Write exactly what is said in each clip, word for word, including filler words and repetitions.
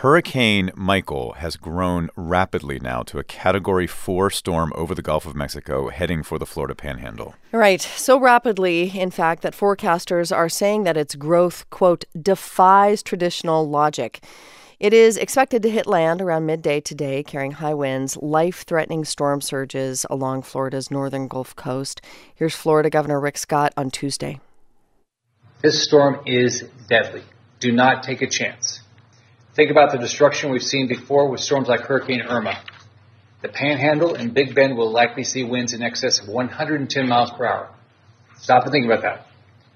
Hurricane Michael has grown rapidly now to a Category four storm over the Gulf of Mexico, heading for the Florida Panhandle. Right. So rapidly, in fact, that forecasters are saying that its growth, quote, defies traditional logic. It is expected to hit land around midday today, carrying high winds, life-threatening storm surges along Florida's northern Gulf Coast. Here's Florida Governor Rick Scott on Tuesday. This storm is deadly. Do not take a chance. Think about the destruction we've seen before with storms like Hurricane Irma. The Panhandle and Big Bend will likely see winds in excess of one hundred ten miles per hour. Stop and think about that.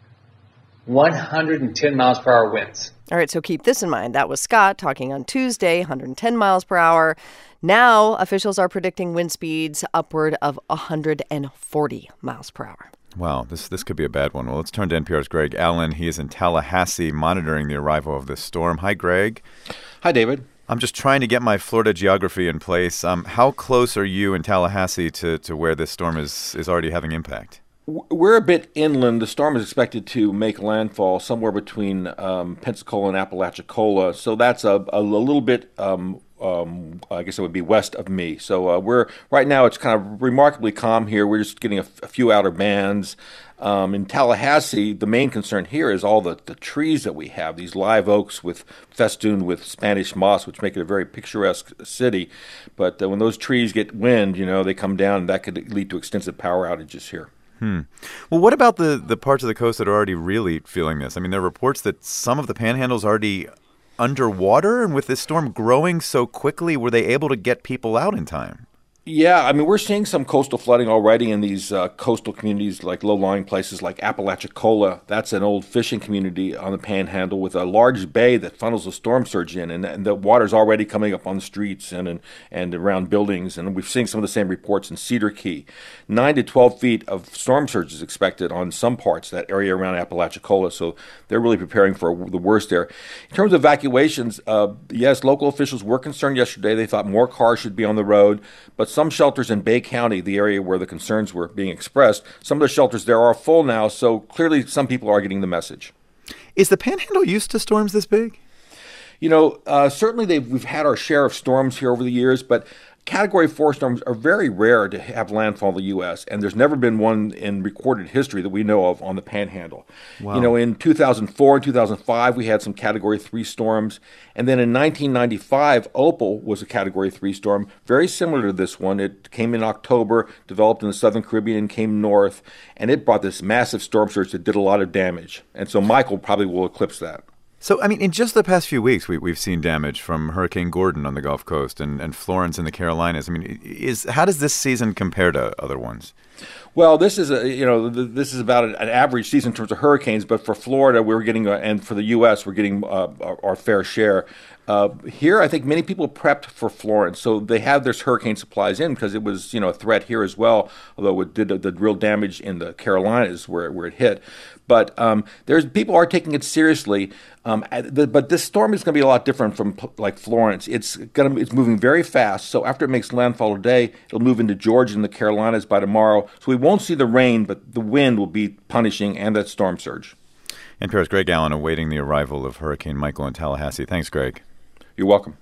one hundred ten miles per hour winds. All right, so keep this in mind. That was Scott talking on Tuesday, one hundred ten miles per hour. Now, officials are predicting wind speeds upward of one hundred forty miles per hour. Wow, this this could be a bad one. Well, let's turn to N P R's Greg Allen. He is in Tallahassee monitoring the arrival of this storm. Hi, Greg. Hi, David. I'm just trying to get my Florida geography in place. Um, how close are you in Tallahassee to, to where this storm is, is already having impact? We're a bit inland. The storm is expected to make landfall somewhere between um, Pensacola and Apalachicola. So that's a, a little bit, um, um, I guess it would be west of me. So uh, we're right now it's kind of remarkably calm here. We're just getting a, a few outer bands. Um, in Tallahassee, the main concern here is all the, the trees that we have, these live oaks with festooned with Spanish moss, which make it a very picturesque city. But uh, when those trees get wind, you know, they come down, and that could lead to extensive power outages here. Hmm. Well, what about the, the parts of the coast that are already really feeling this? I mean, there are reports that some of the panhandle's already underwater, and with this storm growing so quickly, were they able to get people out in time? Yeah, I mean, we're seeing some coastal flooding already in these uh, coastal communities, like low-lying places like Apalachicola. That's an old fishing community on the Panhandle with a large bay that funnels the storm surge in, and, and the water's already coming up on the streets and, and and around buildings. And we've seen some of the same reports in Cedar Key. Nine to twelve feet of storm surge is expected on some parts, that area around Apalachicola. So they're really preparing for the worst there. In terms of evacuations, uh, yes, local officials were concerned yesterday. They thought more cars should be on the road, but some shelters in Bay County, the area where the concerns were being expressed, some of the shelters there are full now, so clearly some people are getting the message. Is the Panhandle used to storms this big? You know, uh, certainly they've, we've had our share of storms here over the years, but Category four storms are very rare to have landfall in the U S, and there's never been one in recorded history that we know of on the Panhandle. Wow. You know, in two thousand four and two thousand five, we had some Category three storms, and then in nineteen ninety-five, Opal was a Category three storm, very similar to this one. It came in October, developed in the Southern Caribbean, and came north, and it brought this massive storm surge that did a lot of damage. And so Michael probably will eclipse that. So, I mean, in just the past few weeks, we, we've seen damage from Hurricane Gordon on the Gulf Coast and, and Florence in the Carolinas. I mean, is how does this season compare to other ones? Well, this is a you know this is about an average season in terms of hurricanes, but for Florida, we're getting uh, and for the U S, we're getting uh, our, our fair share. Uh, here, I think many people prepped for Florence, so they have their hurricane supplies in because it was, you know, a threat here as well. Although it did the, the real damage in the Carolinas where where it hit, but um, there's people are taking it seriously. Um, the, but this storm is going to be a lot different from like Florence. It's going to it's moving very fast. So after it makes landfall today, it'll move into Georgia and the Carolinas by tomorrow. So we won't see the rain, but the wind will be punishing and that storm surge. N P R's Greg Allen awaiting the arrival of Hurricane Michael in Tallahassee. Thanks, Greg. You're welcome.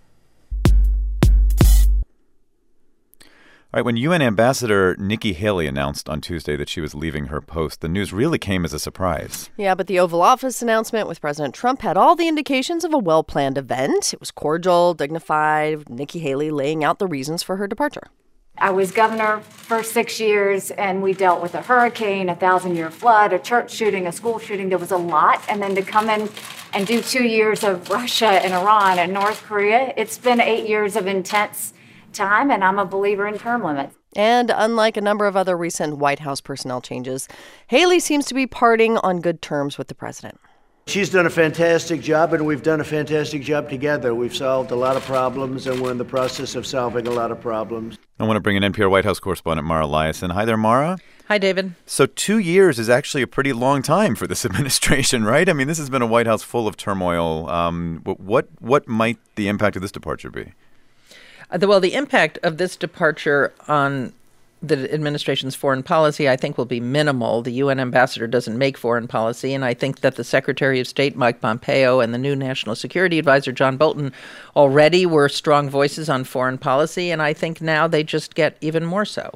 All right, when U N Ambassador Nikki Haley announced on Tuesday that she was leaving her post, the news really came as a surprise. Yeah, but the Oval Office announcement with President Trump had all the indications of a well-planned event. It was cordial, dignified, Nikki Haley laying out the reasons for her departure. I was governor for six years, and we dealt with a hurricane, a thousand-year flood, a church shooting, a school shooting. There was a lot. And then to come in and do two years of Russia and Iran and North Korea, it's been eight years of intense time, and I'm a believer in term limits. And unlike a number of other recent White House personnel changes, Haley seems to be parting on good terms with the president. She's done a fantastic job, and we've done a fantastic job together. We've solved a lot of problems, and we're in the process of solving a lot of problems. I want to bring in N P R White House correspondent Mara Liasson. Hi there, Mara. Hi, David. So two years is actually a pretty long time for this administration, right? I mean, this has been a White House full of turmoil. Um, what what might the impact of this departure be? Uh, the, well, the impact of this departure on the administration's foreign policy, I think, will be minimal. The U N ambassador doesn't make foreign policy, and I think that the Secretary of State, Mike Pompeo, and the new National Security Advisor, John Bolton, already were strong voices on foreign policy, and I think now they just get even more so.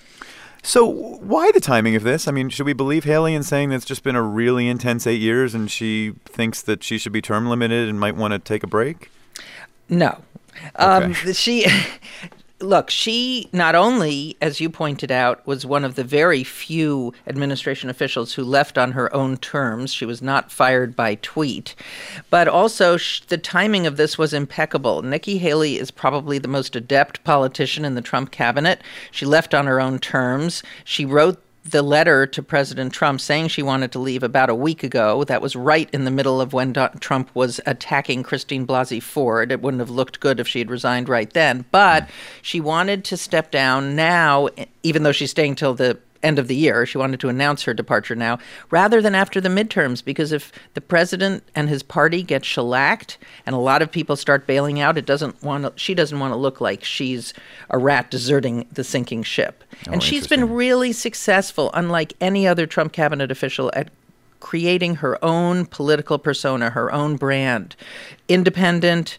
So why the timing of this? I mean, should we believe Haley in saying that it's just been a really intense eight years and she thinks that she should be term limited and might want to take a break? No. Okay. Um, she... Look, she not only, as you pointed out, was one of the very few administration officials who left on her own terms. She was not fired by tweet. But also, sh- the timing of this was impeccable. Nikki Haley is probably the most adept politician in the Trump cabinet. She left on her own terms. She wrote the letter to President Trump saying she wanted to leave about a week ago. That was right in the middle of when Do- Trump was attacking Christine Blasey Ford. It wouldn't have looked good if she had resigned right then. But she wanted to step down now, even though she's staying till the end of the year. She wanted to announce her departure now, rather than after the midterms, because if the president and his party get shellacked and a lot of people start bailing out, it doesn't want to, she doesn't want to look like she's a rat deserting the sinking ship. Oh, and she's been really successful, unlike any other Trump cabinet official, at creating her own political persona, her own brand. Independent,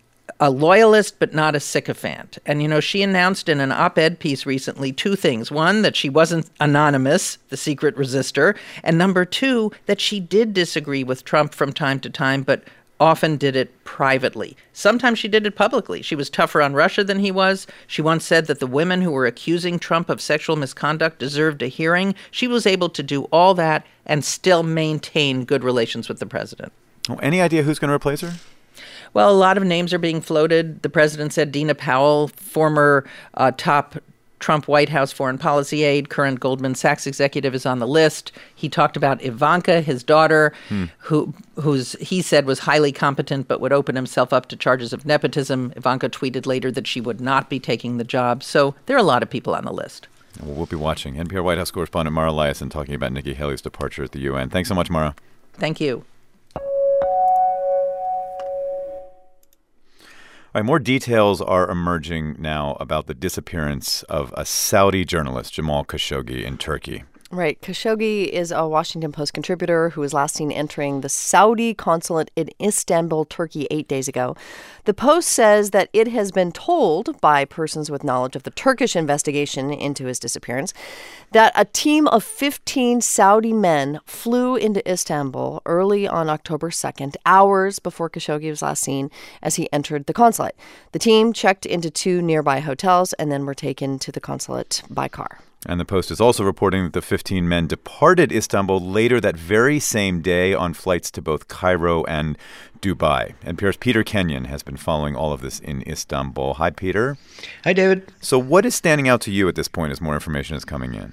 a loyalist, but not a sycophant. And, you know, she announced in an op-ed piece recently two things. One, that she wasn't anonymous, the secret resistor. And number two, that she did disagree with Trump from time to time, but often did it privately. Sometimes she did it publicly. She was tougher on Russia than he was. She once said that the women who were accusing Trump of sexual misconduct deserved a hearing. She was able to do all that and still maintain good relations with the president. Oh, any idea who's going to replace her? Well, a lot of names are being floated. The president said Dina Powell, former uh, top Trump White House foreign policy aide, current Goldman Sachs executive, is on the list. He talked about Ivanka, his daughter, hmm. who who's he said was highly competent but would open himself up to charges of nepotism. Ivanka tweeted later that she would not be taking the job. So there are a lot of people on the list. Well, we'll be watching. N P R White House correspondent Mara Liasson talking about Nikki Haley's departure at the U N. Thanks so much, Mara. Thank you. All right, more details are emerging now about the disappearance of a Saudi journalist, Jamal Khashoggi, in Turkey. Right. Khashoggi is a Washington Post contributor who was last seen entering the Saudi consulate in Istanbul, Turkey, eight days ago. The Post says that it has been told by persons with knowledge of the Turkish investigation into his disappearance that a team of fifteen Saudi men flew into Istanbul early on October second, hours before Khashoggi was last seen as he entered the consulate. The team checked into two nearby hotels and then were taken to the consulate by car. And the Post is also reporting that the fifteen men departed Istanbul later that very same day on flights to both Cairo and Dubai. N P R's Peter Kenyon has been following all of this in Istanbul. Hi, Peter. Hi, David. So what is standing out to you at this point as more information is coming in?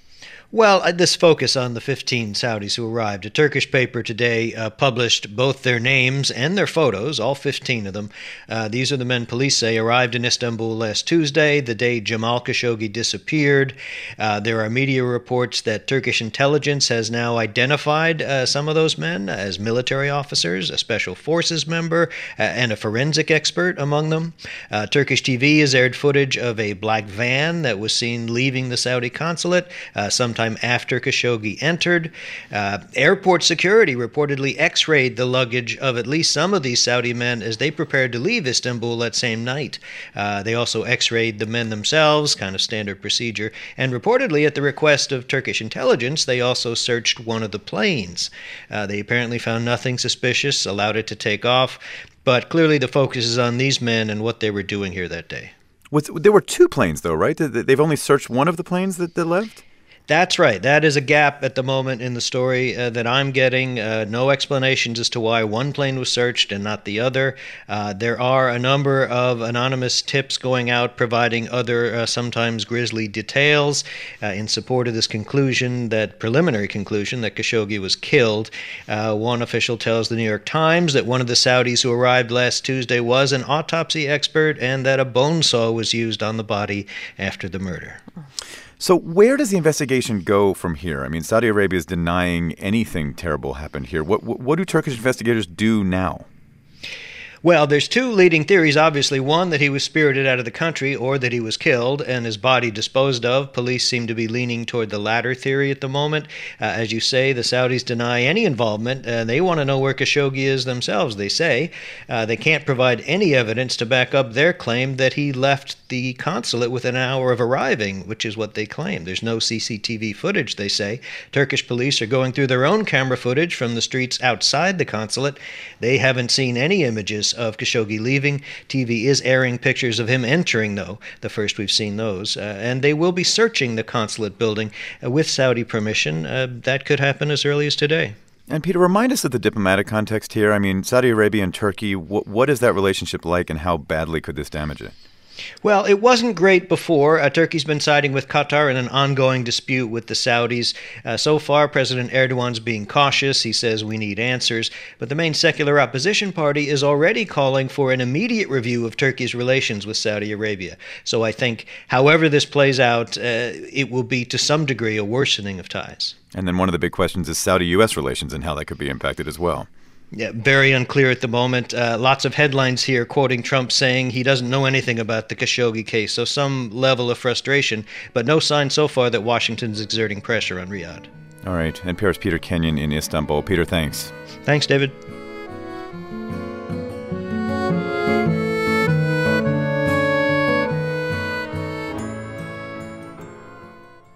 Well, uh, this focus on the fifteen Saudis who arrived. A Turkish paper today uh, published both their names and their photos, all fifteen of them. Uh, these are the men police say arrived in Istanbul last Tuesday, the day Jamal Khashoggi disappeared. Uh, there are media reports that Turkish intelligence has now identified uh, some of those men as military officers, a special forces member, uh, and a forensic expert among them. Uh, Turkish T V has aired footage of a black van that was seen leaving the Saudi consulate uh, sometime after Khashoggi entered. Uh, airport security reportedly x-rayed the luggage of at least some of these Saudi men as they prepared to leave Istanbul that same night. Uh, they also x-rayed the men themselves, kind of standard procedure, and reportedly at the request of Turkish intelligence, they also searched one of the planes. Uh, they apparently found nothing suspicious, allowed it to take off, but clearly the focus is on these men and what they were doing here that day. Was, there were two planes, though, right? They've only searched one of the planes that, that left? That's right. That is a gap at the moment in the story uh, that I'm getting. Uh, no explanations as to why one plane was searched and not the other. Uh, there are a number of anonymous tips going out providing other, uh, sometimes grisly details uh, in support of this conclusion, that preliminary conclusion that Khashoggi was killed. Uh, one official tells the New York Times that one of the Saudis who arrived last Tuesday was an autopsy expert and that a bone saw was used on the body after the murder. So where does the investigation go from here? I mean, Saudi Arabia is denying anything terrible happened here. What, what, what do Turkish investigators do now? Well, there's two leading theories, obviously. One, that he was spirited out of the country or that he was killed and his body disposed of. Police seem to be leaning toward the latter theory at the moment. Uh, as you say, the Saudis deny any involvement. Uh, they want to know where Khashoggi is themselves, they say. Uh, they can't provide any evidence to back up their claim that he left the consulate within an hour of arriving, which is what they claim. There's no C C T V footage, they say. Turkish police are going through their own camera footage from the streets outside the consulate. They haven't seen any images of Khashoggi leaving. T V is airing pictures of him entering, though, the first we've seen those. Uh, and they will be searching the consulate building uh, with Saudi permission. Uh, that could happen as early as today. And Peter, remind us of the diplomatic context here. I mean, Saudi Arabia and Turkey, wh- what is that relationship like and how badly could this damage it? Well, it wasn't great before. Uh, Turkey's been siding with Qatar in an ongoing dispute with the Saudis. Uh, so far, President Erdogan's being cautious. He says we need answers. But the main secular opposition party is already calling for an immediate review of Turkey's relations with Saudi Arabia. So I think, however this plays out, uh, it will be to some degree a worsening of ties. And then one of the big questions is Saudi-U S relations and how that could be impacted as well. Yeah, very unclear at the moment. Uh, lots of headlines here quoting Trump saying he doesn't know anything about the Khashoggi case, so some level of frustration, but no sign so far that Washington's exerting pressure on Riyadh. All right. N P R's Peter Kenyon in Istanbul. Peter, thanks. Thanks, David.